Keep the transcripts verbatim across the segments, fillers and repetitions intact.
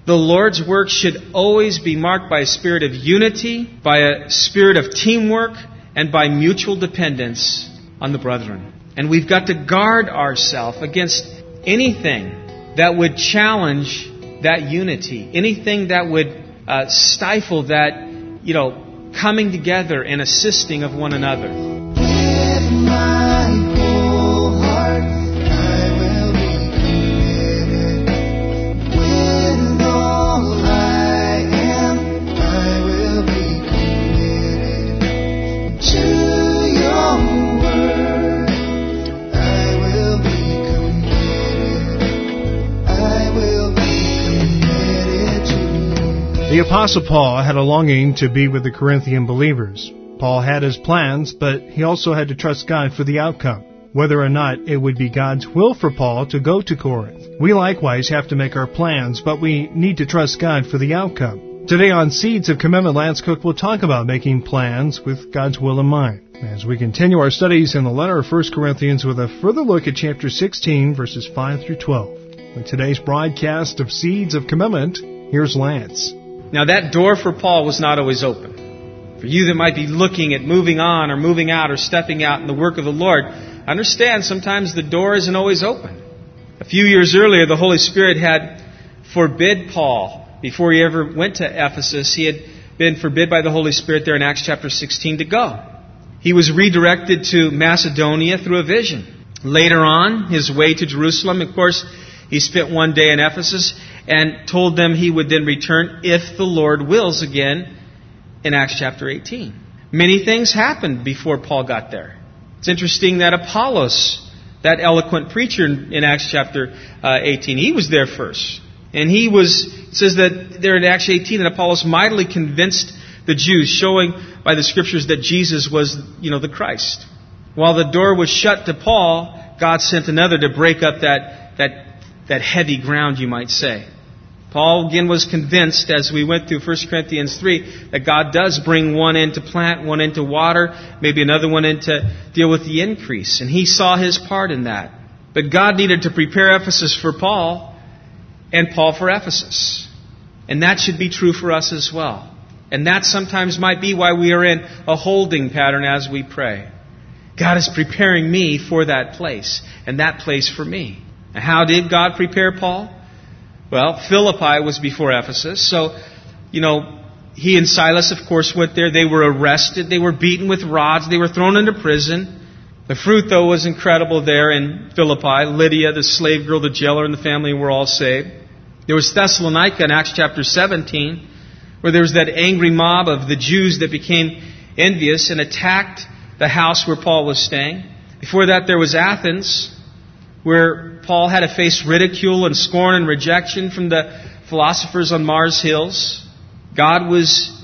The Lord's work should always be marked by a spirit of unity, by a spirit of teamwork, and by mutual dependence on the brethren. And we've got to guard ourselves against anything that would challenge that unity, anything that would uh, stifle that, you know, coming together and assisting of one another. The Apostle Paul had a longing to be with the Corinthian believers. Paul had his plans, but he also had to trust God for the outcome, whether or not it would be God's will for Paul to go to Corinth. We likewise have to make our plans, but we need to trust God for the outcome. Today on Seeds of Commitment, Lance Cook will talk about making plans with God's will in mind, as we continue our studies in the letter of First Corinthians with a further look at chapter sixteen, verses five through twelve. With today's broadcast of Seeds of Commitment, here's Lance. Now that door for Paul was not always open. For you that might be looking at moving on or moving out or stepping out in the work of the Lord, understand sometimes the door isn't always open. A few years earlier, the Holy Spirit had forbid Paul, before he ever went to Ephesus, he had been forbid by the Holy Spirit there in Acts chapter sixteen to go. He was redirected to Macedonia through a vision. Later on, his way to Jerusalem, of course, he spent one day in Ephesus and told them he would then return if the Lord wills again in Acts chapter eighteen. Many things happened before Paul got there. It's interesting that Apollos, that eloquent preacher in Acts chapter eighteen, he was there first. And he was, it says that there in Acts eighteen that Apollos mightily convinced the Jews, showing by the Scriptures that Jesus was, you know, the Christ. While the door was shut to Paul, God sent another to break up that, that, that heavy ground, you might say. Paul again was convinced, as we went through First Corinthians three, that God does bring one in to plant, one in to water, maybe another one in to deal with the increase. And he saw his part in that. But God needed to prepare Ephesus for Paul and Paul for Ephesus. And that should be true for us as well. And that sometimes might be why we are in a holding pattern as we pray. God is preparing me for that place, and that place for me. And how did God prepare Paul? Well, Philippi was before Ephesus, so, you know, he and Silas, of course, went there. They were arrested. They were beaten with rods. They were thrown into prison. The fruit, though, was incredible there in Philippi. Lydia, the slave girl, the jailer, and the family were all saved. There was Thessalonica in Acts chapter seventeen, where there was that angry mob of the Jews that became envious and attacked the house where Paul was staying. Before that, there was Athens, where Paul had to face ridicule and scorn and rejection from the philosophers on Mars Hills. God was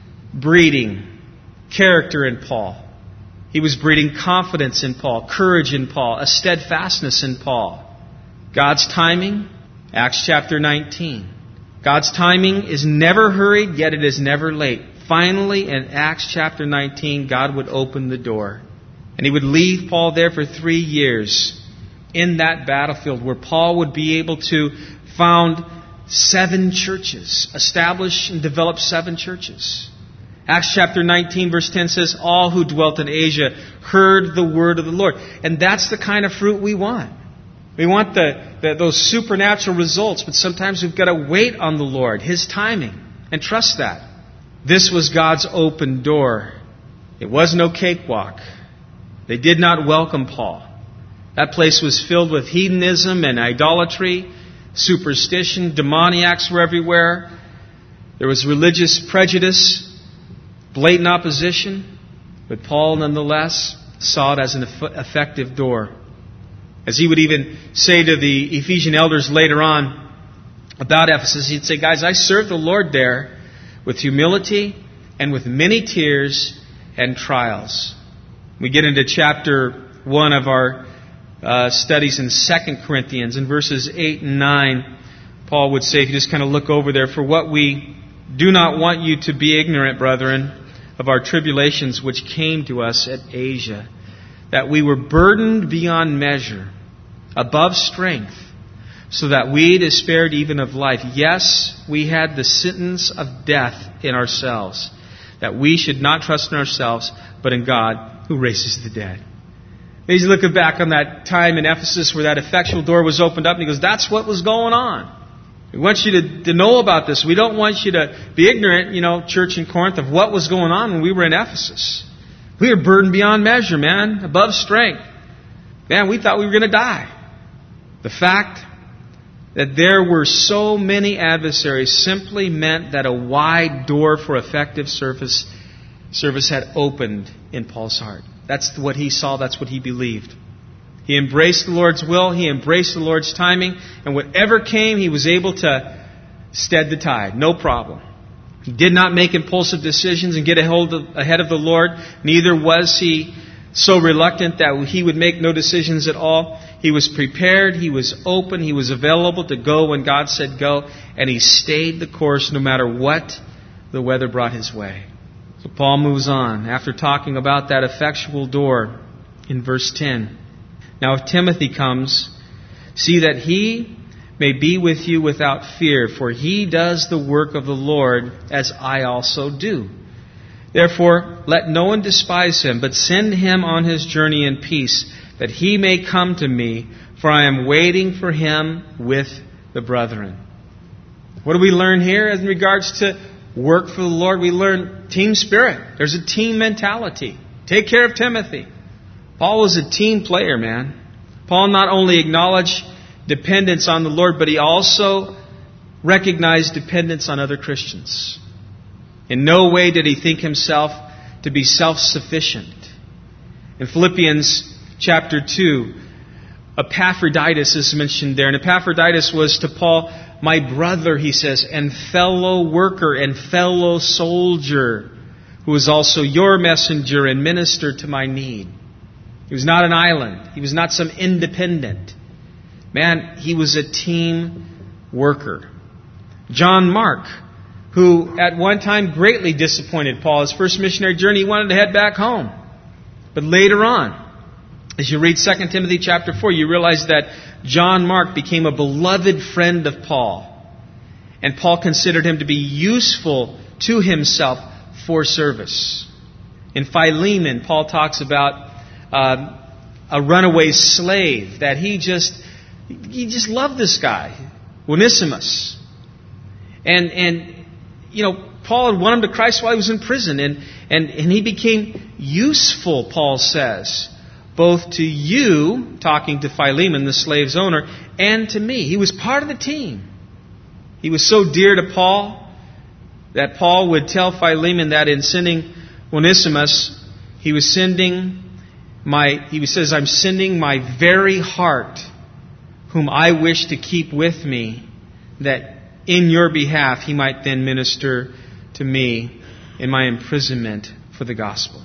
breeding character in Paul. He was breeding confidence in Paul, courage in Paul, a steadfastness in Paul. God's timing, Acts chapter nineteen. God's timing is never hurried, yet it is never late. Finally, in Acts chapter nineteen, God would open the door. And He would leave Paul there for three years in that battlefield where Paul would be able to found seven churches, establish and develop seven churches. Acts chapter nineteen verse ten says, all who dwelt in Asia heard the word of the Lord. And that's the kind of fruit we want. We want the, the those supernatural results, but sometimes we've got to wait on the Lord, His timing, and trust that. This was God's open door. It was no cakewalk. They did not welcome Paul. That place was filled with hedonism and idolatry, superstition, demoniacs were everywhere. There was religious prejudice, blatant opposition, but Paul nonetheless saw it as an effective door. As he would even say to the Ephesian elders later on about Ephesus, he'd say, guys, I served the Lord there with humility and with many tears and trials. We get into chapter one of our uh, studies in Second Corinthians, in verses eight and nine, Paul would say, if you just kind of look over there, for what we do not want you to be ignorant, brethren, of our tribulations which came to us at Asia, that we were burdened beyond measure, above strength, so that we despaired even of life. Yes, we had the sentence of death in ourselves, that we should not trust in ourselves, but in God who raises the dead. He's looking back on that time in Ephesus where that effectual door was opened up, and he goes, that's what was going on. We want you to, to know about this. We don't want you to be ignorant, you know, church in Corinth, of what was going on when we were in Ephesus. We were burdened beyond measure, man, above strength. Man, we thought we were going to die. The fact that there were so many adversaries simply meant that a wide door for effective service, service had opened in Paul's heart. That's what he saw. That's what he believed. He embraced the Lord's will. He embraced the Lord's timing. And whatever came, he was able to stead the tide. No problem. He did not make impulsive decisions and get ahead of the Lord. Neither was he so reluctant that he would make no decisions at all. He was prepared. He was open. He was available to go when God said go. And he stayed the course no matter what the weather brought his way. So Paul moves on after talking about that effectual door in verse ten. Now if Timothy comes, see that he may be with you without fear, for he does the work of the Lord as I also do. Therefore, let no one despise him, but send him on his journey in peace, that he may come to me, for I am waiting for him with the brethren. What do we learn here in regards to work for the Lord? We learn team spirit. There's a team mentality. Take care of Timothy. Paul was a team player, man. Paul not only acknowledged dependence on the Lord, but he also recognized dependence on other Christians. In no way did he think himself to be self-sufficient. In Philippians chapter two, Epaphroditus is mentioned there. And Epaphroditus was to Paul, my brother, he says, and fellow worker and fellow soldier, who is also your messenger and minister to my need. He was not an island. He was not some independent. Man, he was a team worker. John Mark, who at one time greatly disappointed Paul. His first missionary journey, he wanted to head back home. But later on, as you read Second Timothy chapter four, you realize that John Mark became a beloved friend of Paul. And Paul considered him to be useful to himself for service. In Philemon, Paul talks about uh, a runaway slave that he just he just loved this guy, Onesimus. And and you know, Paul had won him to Christ while he was in prison, and and and he became useful, Paul says, both to you, talking to Philemon, the slave's owner, and to me. He was part of the team. He was so dear to Paul that Paul would tell Philemon that in sending Onesimus, he was sending my, he says, I'm sending my very heart, whom I wish to keep with me, that in your behalf he might then minister to me in my imprisonment for the gospel.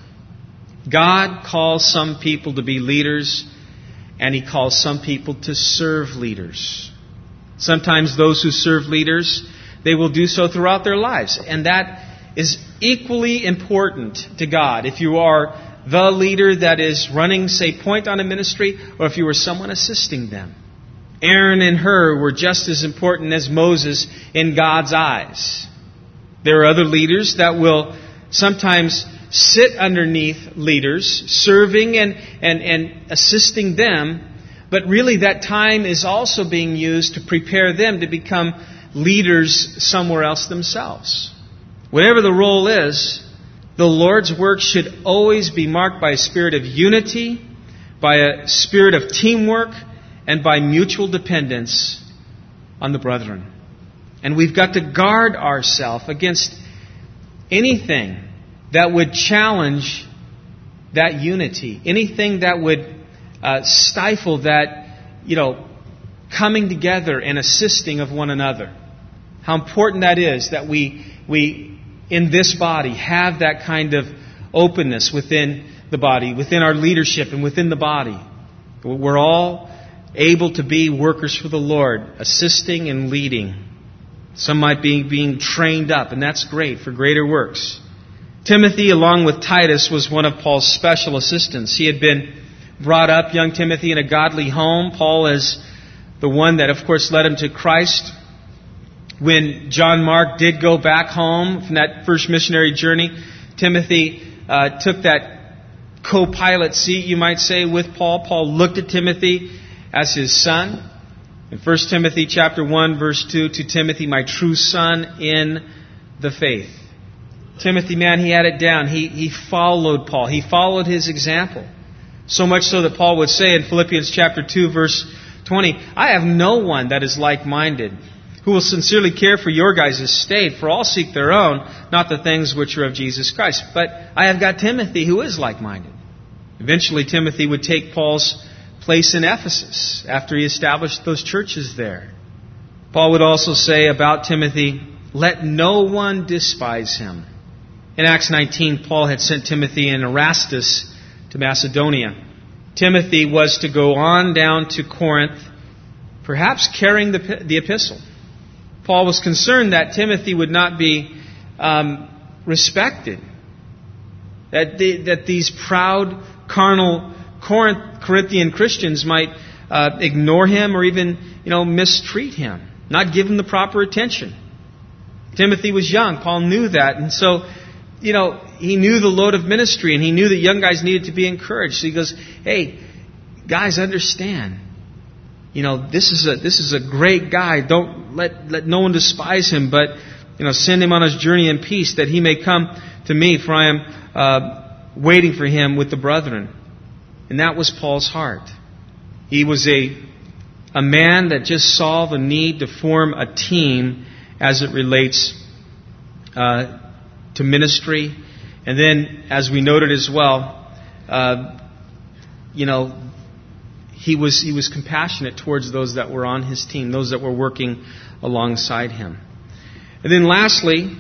God calls some people to be leaders, and He calls some people to serve leaders. Sometimes those who serve leaders, they will do so throughout their lives. And that is equally important to God. If you are the leader that is running, say, point on a ministry, or if you are someone assisting them. Aaron and Hur were just as important as Moses in God's eyes. There are other leaders that will sometimes sit underneath leaders, serving and, and, and assisting them, but really that time is also being used to prepare them to become leaders somewhere else themselves. Whatever the role is, the Lord's work should always be marked by a spirit of unity, by a spirit of teamwork, and by mutual dependence on the brethren. And we've got to guard ourselves against anything that would challenge that unity, anything that would uh, stifle that, you know, coming together and assisting of one another. How important that is that we we in this body have that kind of openness within the body, within our leadership and within the body. We're all able to be workers for the Lord, assisting and leading. Some might be being trained up, and that's great for greater works. Timothy, along with Titus, was one of Paul's special assistants. He had been brought up, young Timothy, in a godly home. Paul has the one that, of course, led him to Christ. When John Mark did go back home from that first missionary journey, Timothy uh, took that co-pilot seat, you might say, with Paul. Paul looked at Timothy as his son. In First Timothy chapter one, verse two, to Timothy, my true son in the faith. Timothy, man, he had it down. He, he followed Paul. He followed his example. So much so that Paul would say in Philippians chapter two, verse twenty, I have no one that is like-minded, who will sincerely care for your guys' estate, for all seek their own, not the things which are of Jesus Christ. But I have got Timothy who is like-minded. Eventually, Timothy would take Paul's place in Ephesus after he established those churches there. Paul would also say about Timothy, let no one despise him. In Acts nineteen, Paul had sent Timothy and Erastus to Macedonia. Timothy was to go on down to Corinth, perhaps carrying the, the epistle. Paul was concerned that Timothy would not be um, respected, that the, that these proud, carnal Corinth, Corinthian Christians might uh, ignore him or even, you know, mistreat him, not give him the proper attention. Timothy was young. Paul knew that, and so, you know, he knew the load of ministry, and he knew that young guys needed to be encouraged. So he goes, "Hey, guys, understand. You know, this is a this is a great guy. Don't let let no one despise him, but you know, send him on his journey in peace, that he may come to me, for I am uh, waiting for him with the brethren." And that was Paul's heart. He was a a man that just saw the need to form a team as it relates uh, to ministry, and then, as we noted as well, uh, you know. He was he was compassionate towards those that were on his team, those that were working alongside him. And then lastly,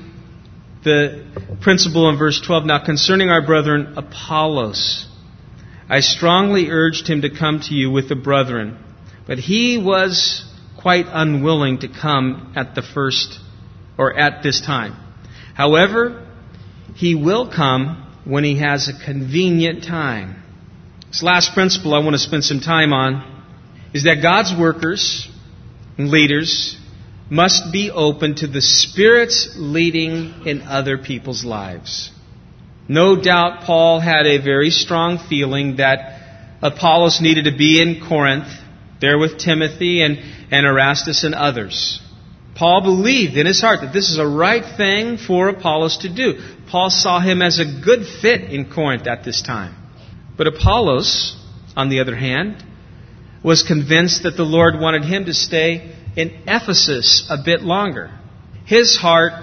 the principle in verse twelve, now concerning our brethren Apollos, I strongly urged him to come to you with the brethren, but he was quite unwilling to come at the first or at this time. However, he will come when he has a convenient time. This last principle I want to spend some time on is that God's workers and leaders must be open to the Spirit's leading in other people's lives. No doubt Paul had a very strong feeling that Apollos needed to be in Corinth, there with Timothy and, and Erastus and others. Paul believed in his heart that this is a right thing for Apollos to do. Paul saw him as a good fit in Corinth at this time. But Apollos, on the other hand, was convinced that the Lord wanted him to stay in Ephesus a bit longer. His heart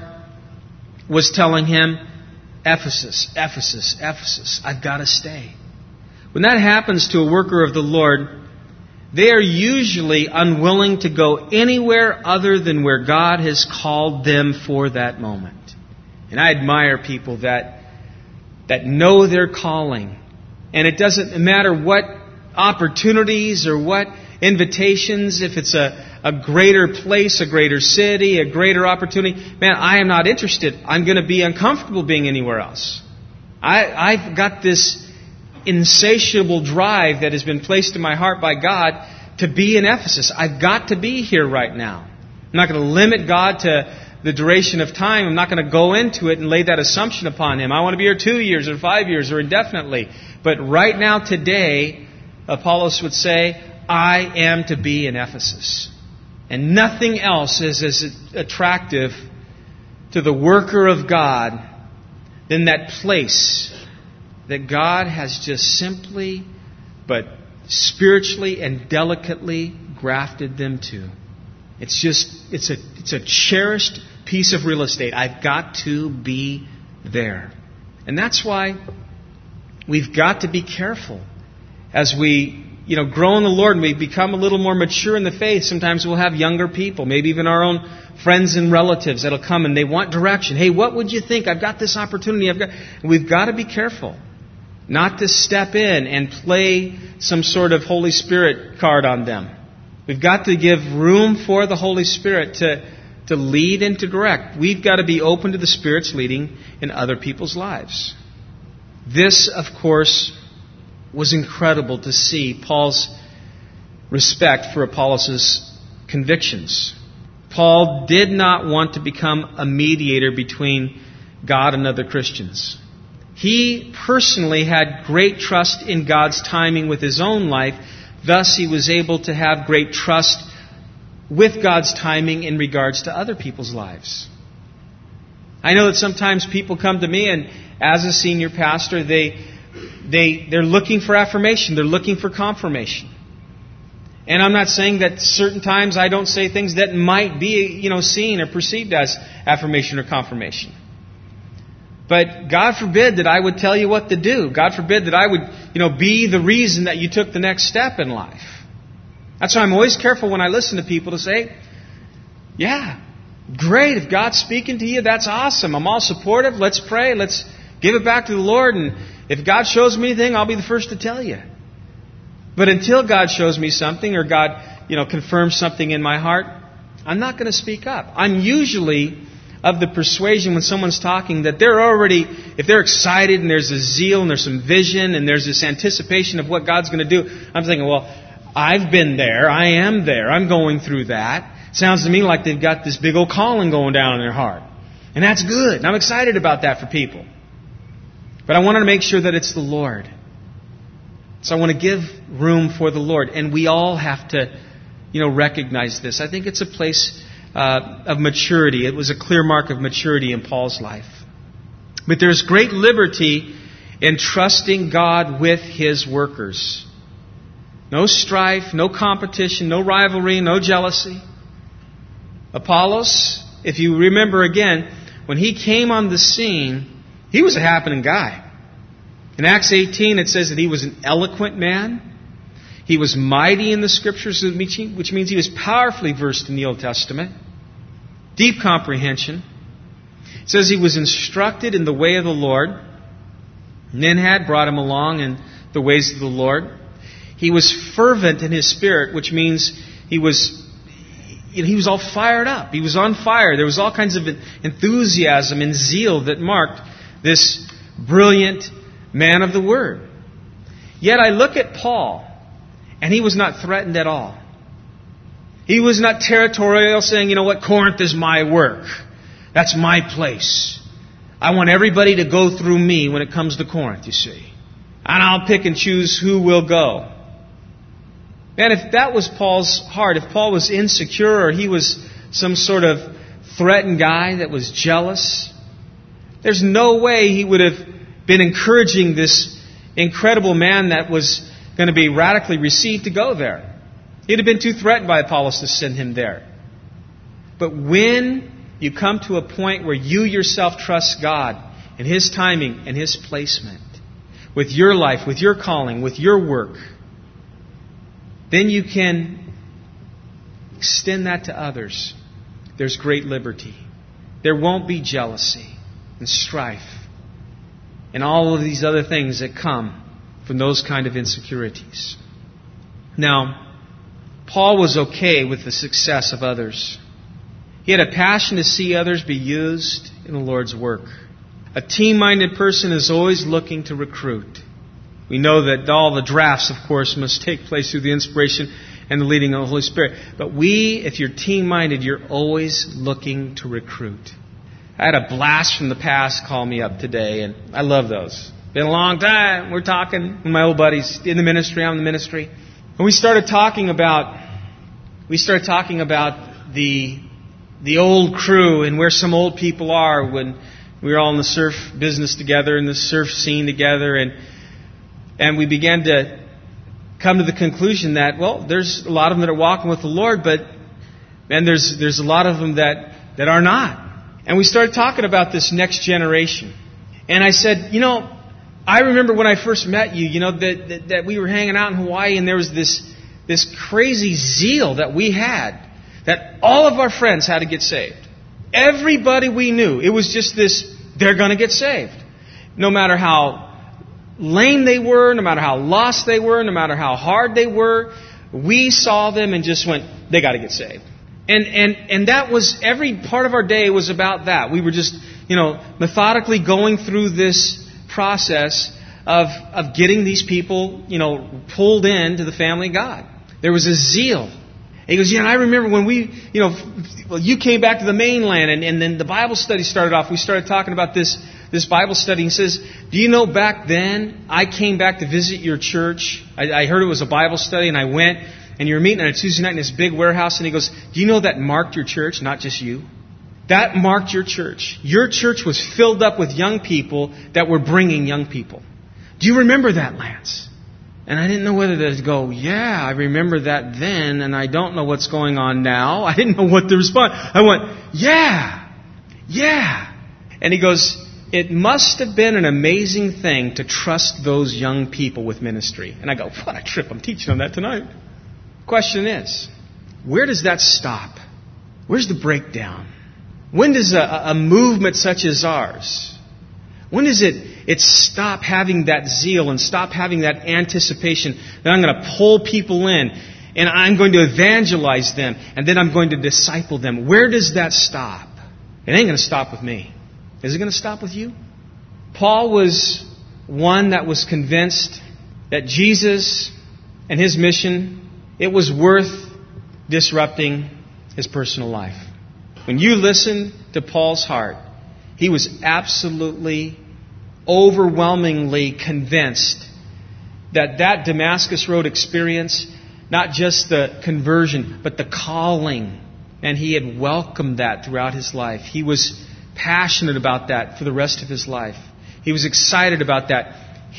was telling him, Ephesus, Ephesus, Ephesus, I've got to stay. When that happens to a worker of the Lord, they are usually unwilling to go anywhere other than where God has called them for that moment. And I admire people that, that know their calling. And it doesn't matter what opportunities or what invitations, if it's a, a greater place, a greater city, a greater opportunity. Man, I am not interested. I'm going to be uncomfortable being anywhere else. I, I've got this insatiable drive that has been placed in my heart by God to be in Ephesus. I've got to be here right now. I'm not going to limit God to the duration of time. I'm not going to go into it and lay that assumption upon Him. I want to be here two years or five years or indefinitely. But right now, today, Apollos would say, I am to be in Ephesus. And nothing else is as attractive to the worker of God than that place that God has just simply, but spiritually and delicately grafted them to. It's just, it's a, it's a cherished piece of real estate. I've got to be there. And that's why we've got to be careful as we, you know, grow in the Lord and we become a little more mature in the faith. Sometimes we'll have younger people, maybe even our own friends and relatives that'll come and they want direction. Hey, what would you think? I've got this opportunity. I've got. And we've got to be careful not to step in and play some sort of Holy Spirit card on them. We've got to give room for the Holy Spirit to, to lead and to direct. We've got to be open to the Spirit's leading in other people's lives. This, of course, was incredible to see Paul's respect for Apollos' convictions. Paul did not want to become a mediator between God and other Christians. He personally had great trust in God's timing with his own life. Thus, he was able to have great trust with God's timing in regards to other people's lives. I know that sometimes people come to me, and as a senior pastor, they, they, they're looking for affirmation. They're looking for confirmation. And I'm not saying that certain times I don't say things that might be, you know, seen or perceived as affirmation or confirmation. But God forbid that I would tell you what to do. God forbid that I would, you know, be the reason that you took the next step in life. That's why I'm always careful when I listen to people to say, yeah, great. If God's speaking to you, that's awesome. I'm all supportive. Let's pray. Let's give it back to the Lord. And if God shows me anything, I'll be the first to tell you. But until God shows me something or God, you know, confirms something in my heart, I'm not going to speak up. I'm usually of the persuasion when someone's talking that they're already, if they're excited and there's a zeal and there's some vision and there's this anticipation of what God's going to do, I'm thinking, well, I've been there. I am there. I'm going through that. Sounds to me like they've got this big old calling going down in their heart. And that's good. And I'm excited about that for people. But I want to make sure that it's the Lord. So I want to give room for the Lord. And we all have to, you know, recognize this. I think it's a place uh, of maturity. It was a clear mark of maturity in Paul's life. But there's great liberty in trusting God with His workers. No strife, no competition, no rivalry, no jealousy. Apollos, if you remember again, when he came on the scene, he was a happening guy. In Acts eighteen, it says that he was an eloquent man. He was mighty in the Scriptures, which means he was powerfully versed in the Old Testament. Deep comprehension. It says he was instructed in the way of the Lord. Ninhad brought him along in the ways of the Lord. He was fervent in his spirit, which means he was, you know, he was all fired up. He was on fire. There was all kinds of enthusiasm and zeal that marked this brilliant man of the Word. Yet I look at Paul, and he was not threatened at all. He was not territorial, saying, you know what, Corinth is my work. That's my place. I want everybody to go through me when it comes to Corinth, you see. And I'll pick and choose who will go. And if that was Paul's heart, if Paul was insecure or he was some sort of threatened guy that was jealous, there's no way he would have been encouraging this incredible man that was going to be radically received to go there. He'd have been too threatened by Apollos to send him there. But when you come to a point where you yourself trust God and His timing and His placement with your life, with your calling, with your work, then you can extend that to others. There's great liberty. There won't be jealousy and strife and all of these other things that come from those kind of insecurities. Now, Paul was okay with the success of others. He had a passion to see others be used in the Lord's work. A team-minded person is always looking to recruit. We know that all the drafts, of course, must take place through the inspiration and the leading of the Holy Spirit. But we, if you're team-minded, you're always looking to recruit. I had a blast from the past call me up today, and I love those. Been a long time. We're talking with my old buddies in the ministry. I'm in the ministry. And we started talking about, we started talking about the, the old crew and where some old people are when we were all in the surf business together, in the surf scene together, and And we began to come to the conclusion that, well, there's a lot of them that are walking with the Lord, but and there's there's a lot of them that, that are not. And we started talking about this next generation. And I said, you know, I remember when I first met you, you know, that, that, that we were hanging out in Hawaii and there was this this crazy zeal that we had, that all of our friends had to get saved. Everybody we knew, it was just this, they're going to get saved. No matter how lame they were, no matter how lost they were, no matter how hard they were, we saw them and just went, they got to get saved. And and and that was, every part of our day was about that. We were just, you know, methodically going through this process of of getting these people, you know, pulled into the family of God. There was a zeal. And he goes, yeah, and I remember when we, you know, well, you came back to the mainland, and, and then the Bible study started off. We started talking about this, this Bible study. He says, do you know back then, I came back to visit your church. I, I heard it was a Bible study, and I went, and you were meeting on a Tuesday night in this big warehouse. And he goes, do you know that marked your church, not just you? That marked your church. Your church was filled up with young people that were bringing young people. Do you remember that, Lance? And I didn't know whether to go, yeah, I remember that then, and I don't know what's going on now. I didn't know what to respond. I went, yeah, yeah. And he goes, it must have been an amazing thing to trust those young people with ministry. And I go, what a trip. I'm teaching on that tonight. Question is, where does that stop? Where's the breakdown? When does a, a movement such as ours, when does it, it stop having that zeal and stop having that anticipation that I'm going to pull people in and I'm going to evangelize them and then I'm going to disciple them? Where does that stop? It ain't going to stop with me. Is it going to stop with you? Paul was one that was convinced that Jesus and his mission, it was worth disrupting his personal life. When you listen to Paul's heart, he was absolutely, overwhelmingly convinced that that Damascus Road experience, not just the conversion, but the calling, and he had welcomed that throughout his life. He was passionate about that for the rest of his life. He was excited about that.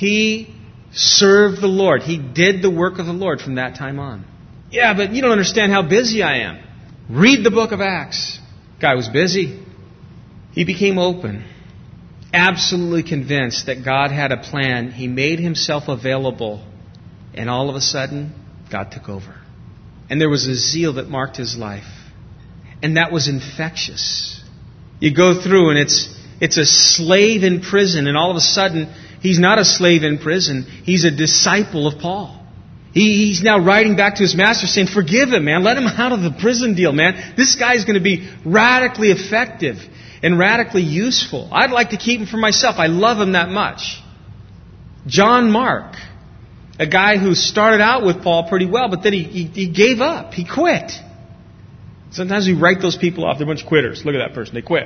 He served the Lord. He did the work of the Lord from that time on. Yeah, but you don't understand how busy I am. Read the book of Acts. Guy was busy. He became open, absolutely convinced that God had a plan. He made himself available, and all of a sudden, God took over. And there was a zeal that marked his life, and that was infectious. You go through, and it's it's a slave in prison, and all of a sudden, he's not a slave in prison. He's a disciple of Paul. He, he's now writing back to his master saying, forgive him, man. Let him out of the prison deal, man. This guy's going to be radically effective and radically useful. I'd like to keep him for myself. I love him that much. John Mark, a guy who started out with Paul pretty well, but then he, he, he gave up. He quit. Sometimes we write those people off. They're a bunch of quitters. Look at that person. They quit.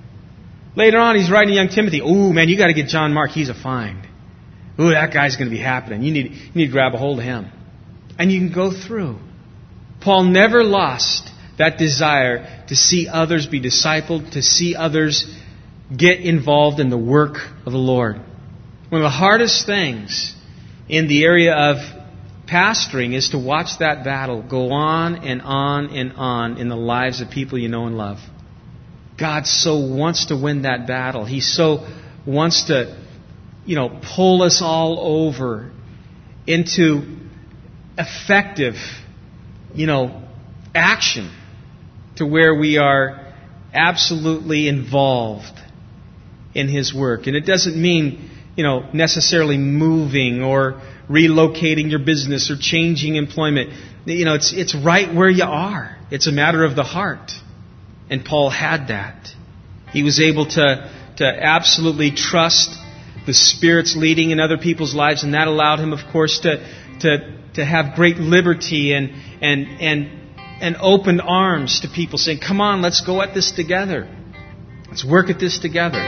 Later on, he's writing to young Timothy. Ooh, man, you got to get John Mark. He's a find. Ooh, that guy's going to be happening. You need, you need to grab a hold of him. And you can go through. Paul never lost that desire to see others be discipled, to see others get involved in the work of the Lord. One of the hardest things in the area of pastoring is to watch that battle go on and on and on in the lives of people you know and love. God so wants to win that battle. He so wants to, you know, pull us all over into effective, you know, action to where we are absolutely involved in His work. And it doesn't mean, you know, necessarily moving or relocating your business or changing employment. You know, it's it's right where you are. It's a matter of the heart. And Paul had that. He was able to, to absolutely trust the Spirit's leading in other people's lives, and that allowed him, of course, to to to have great liberty and and and and open arms to people, saying, "Come on, let's go at this together. Let's work at this together."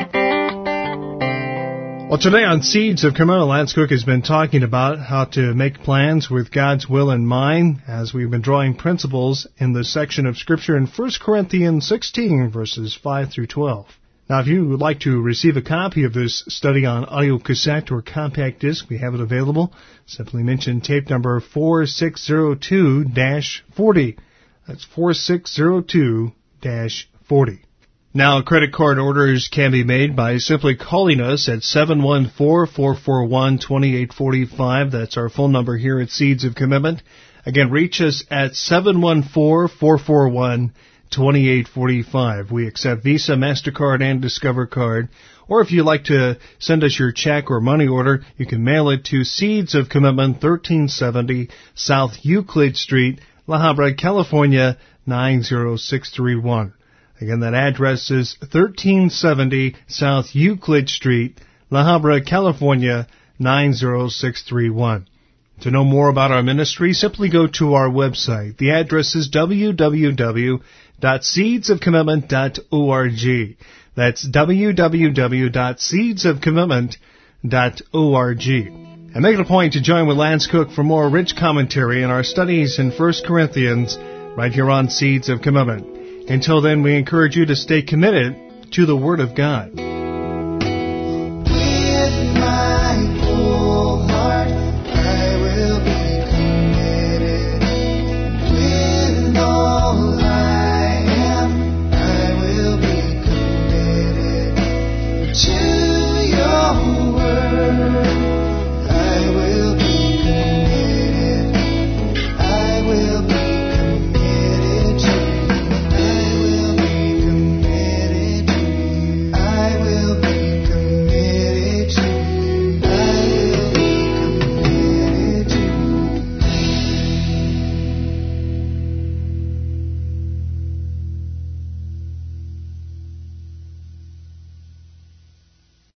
Well, today on Seeds of Commitment, Lance Cook has been talking about how to make plans with God's will in mind, as we've been drawing principles in the section of Scripture in First Corinthians sixteen, verses five through twelve. Now, if you would like to receive a copy of this study on audio cassette or compact disc, we have it available. Simply mention tape number four six zero two dash forty. That's four six zero two dash forty. Now, credit card orders can be made by simply calling us at seven one four, four four one, two eight four five. That's our phone number here at Seeds of Commitment. Again, reach us at seven one four, four four one, two eight four five. We accept Visa, MasterCard, and Discover Card. Or if you'd like to send us your check or money order, you can mail it to Seeds of Commitment, thirteen seventy South Euclid Street, La Habra, California, nine zero six three one. Again, that address is thirteen seventy South Euclid Street, La Habra, California, nine zero six three one. To know more about our ministry, simply go to our website. The address is w w w dot seeds of commitment dot org. That's w w w dot seeds of commitment dot org. And make it a point to join with Lance Cook for more rich commentary in our studies in First Corinthians right here on Seeds of Commitment. Until then, we encourage you to stay committed to the Word of God.